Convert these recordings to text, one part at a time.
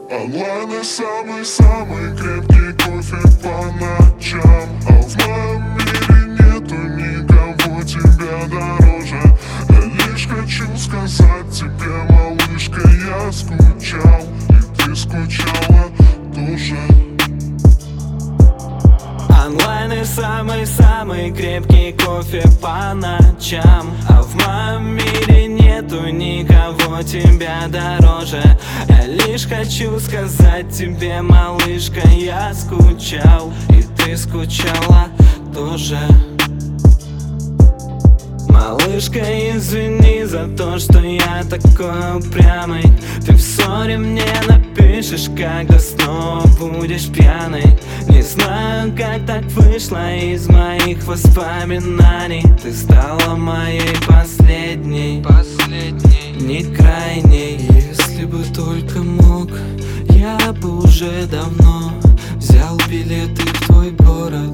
Онлайн и самый-самый крепкий кофе по ночам. А в моем мире нету никого тебя дороже. Я лишь хочу сказать тебе, малышка, я скучал, и ты скучала тоже. Онлайн и самый-самый крепкий кофе по ночам. А в моем мире нету никого тебя дороже. Я лишь хочу сказать тебе, малышка, я скучал, и ты скучала тоже. Малышка, извини за то, что я такой упрямый. Ты в ссоре мне напишешь, когда снова будешь пьяный. Не знаю, как так вышло из моих воспоминаний. Ты стала моей последней, не крайней. Если бы только мог, я бы уже давно взял билеты в твой город.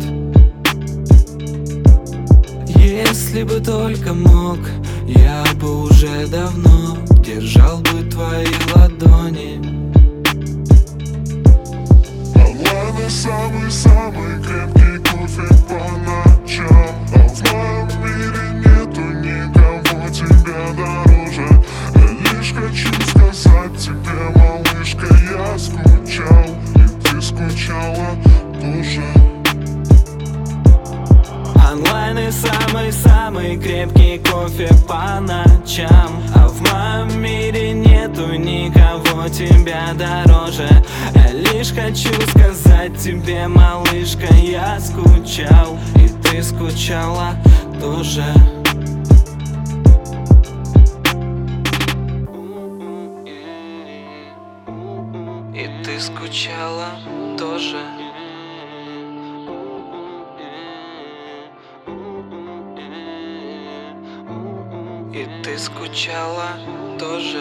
Если бы только мог, я бы уже давно держал бы твои ладони. Онлайн и самый-самый крепкий кофе по ночам. А в моем мире нету никого тебя дороже. Я лишь хочу сказать тебе, малышка, я скучал, и ты скучала тоже. Онлайн и самый-самый крепкий кофе по ночам. А в моем мире нету никого тебя дороже. Я лишь хочу сказать тебе, малышка, я скучал, и ты скучала тоже. И ты скучала тоже. И ты скучала тоже.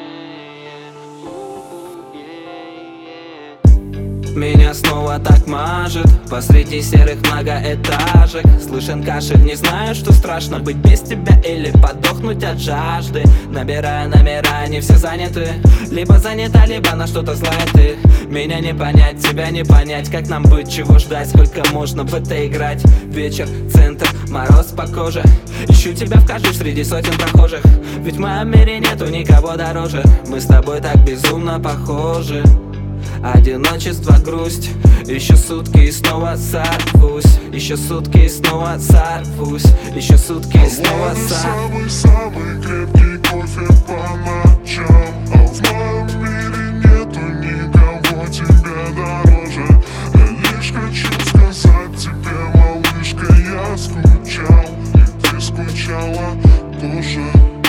Меня снова так мажет посреди серых многоэтажек. Слышен кашель, не знаю, что страшно, быть без тебя или подохнуть от жажды. Набираю номера, они все заняты. Либо занята, либо на что-то злая ты. Меня не понять, тебя не понять. Как нам быть, чего ждать, сколько можно в это играть? Вечер, центр, мороз по коже. Ищу тебя в каждой среди сотен прохожих. Ведь в моем мире нету никого дороже. Мы с тобой так безумно похожи. Одиночество, грусть. Еще сутки и снова сорвусь. Еще сутки и снова сорвусь. Еще сутки и снова сорвусь. Самый-самый крепкий кофе по ночам. А в моем мире нету никого тебя дороже. Я лишь хочу сказать тебе, малышка, я скучал, и ты скучала тоже.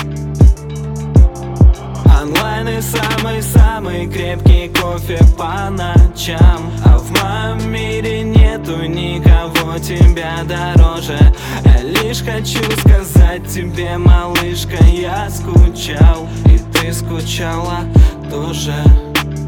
Онлайн и самый-самый крепкий кофе по ночам. А в моем мире нету никого тебя дороже. Я лишь хочу сказать тебе, малышка, я скучал, и ты скучала тоже.